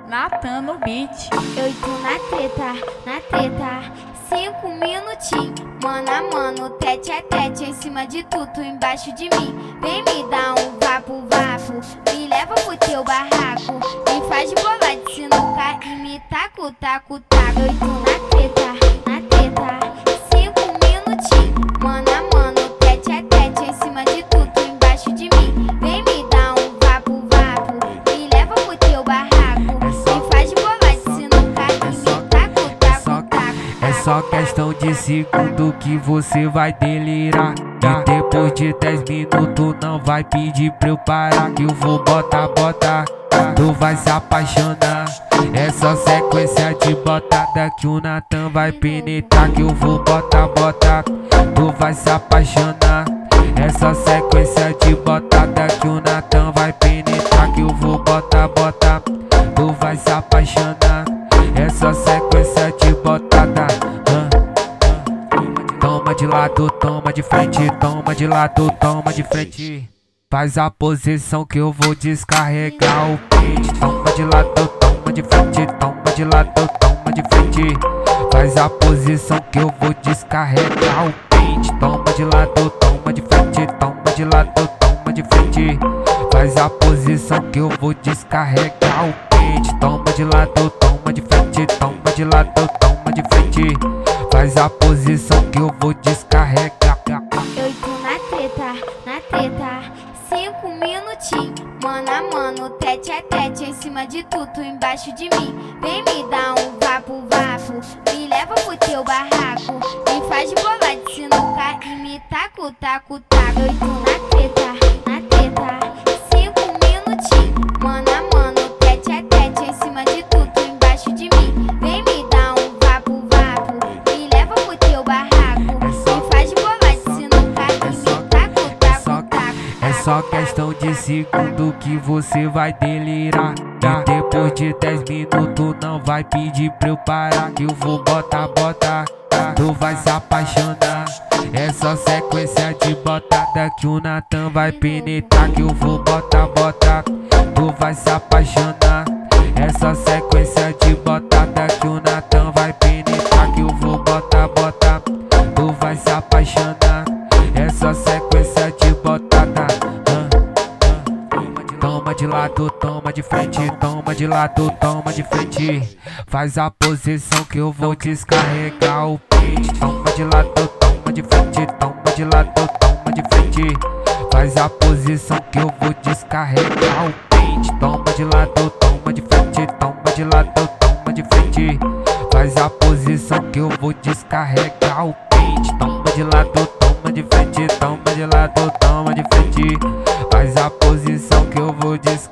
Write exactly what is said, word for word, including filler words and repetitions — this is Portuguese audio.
Natan no beat. Eu tô na treta, na treta, cinco minutinhos, mano a mano, tete a tete, em cima de tu, tu embaixo de mim. Vem me dar um vapo, vapo, me leva pro teu barraco, me faz de bola de sinuca e me taco, taco, taco. Eu tô na treta, na treta, cinco minutinhos, mano a mano, tete a tete, em cima de tu, tu embaixo de mim. Vem me dar um vapo, vapo, me leva pro teu barraco, me faz de bola de sinuca e me taco, taco, taco. É só questão de segundo que você vai delirar. E depois de dez minutos não vai pedir pra eu parar, que eu vou botar, botar, tu vai se apaixonar. É só sequência de botada que o Natan vai penetrar, que eu vou botar, botar, tu vai se apaixonar. É só sequência de botada que o Natan vai penetrar, que eu vou botar, botar, tu vai se apaixonar. É só sequência de botada. Toma de lado, toma de frente, toma de lado, toma de frente. Faz a posição que eu vou descarregar o pente. Toma de lado, toma de frente, toma de lado, toma de frente. Faz a posição que eu vou descarregar o pente. Toma de lado, toma de frente, toma de lado, toma de frente. Faz a posição que eu vou descarregar o pente. Toma de lado, toma de frente, toma de lado, toma de frente. Faz a posição que eu vou descarregar. Eu tô na treta, na treta, cinco minutinhos, mano a mano, tete a tete, em cima de tu, tu embaixo de mim. Vem me dar um vapo, vapo, me leva pro teu barraco, me faz de bola de sinuca e me taco, taco, taco. Eu tô na treta, na treta, cinco minutinhos, mano a mano, tete a tete, em cima de tu, tu embaixo de mim. Vem me dar um vapo, vapo, me leva pro teu barraco, me faz de bola de sinuca e me taco, taco, taco. É só questão de segundo que você vai delirar. E depois de dez minutos não vai pedir pra eu parar, que eu vou botar, botar, tu vai se apaixonar. É só sequência de botada que o Natan vai penetrar, que eu vou botar, botar, tu vai se apaixonar. É só sequência de botada que o Natan vai penetrar, que eu vou botar, botar, tu vai se apaixonar. É só sequência de botada. Toma de lado, toma de frente, toma de lado, toma de frente. Faz a posição que eu vou descarregar o pente. Toma de lado, toma de frente, toma de lado, toma de frente. Faz a posição que eu vou descarregar o pente. Toma de lado, toma de frente, toma de lado, toma de frente. Faz a posição que eu vou descarregar o pente. Toma de lado, toma de frente, toma de lado, toma de frente. Faz a posição que eu vou descarregar.